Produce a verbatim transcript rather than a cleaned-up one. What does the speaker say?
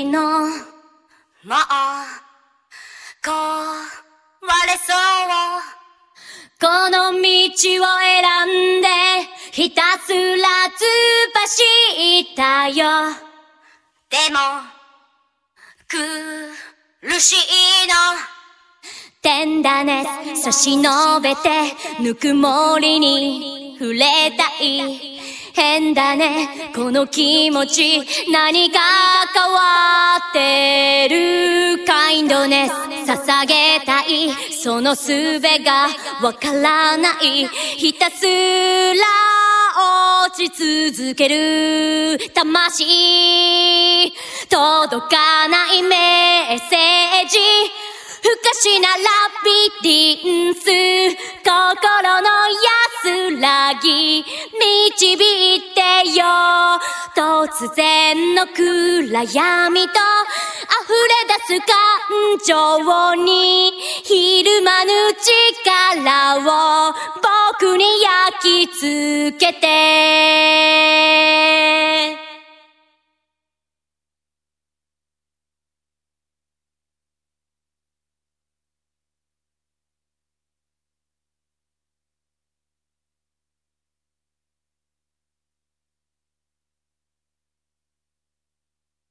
のもう壊れそう、この道を選んでひたすら突っ走ったよ。でも苦しいの、点だね差し伸べてぬくもりに触れたい。変だねこの気持ち、何か変わってる。カインドネス捧げたい、その術がわからない。ひたすら落ち続ける魂、届かないメッセージ、不可視なラビリンス、心の安らぎ導いてよ。突然の暗闇と溢れ出す感情にひるまぬ力を僕に焼き付けて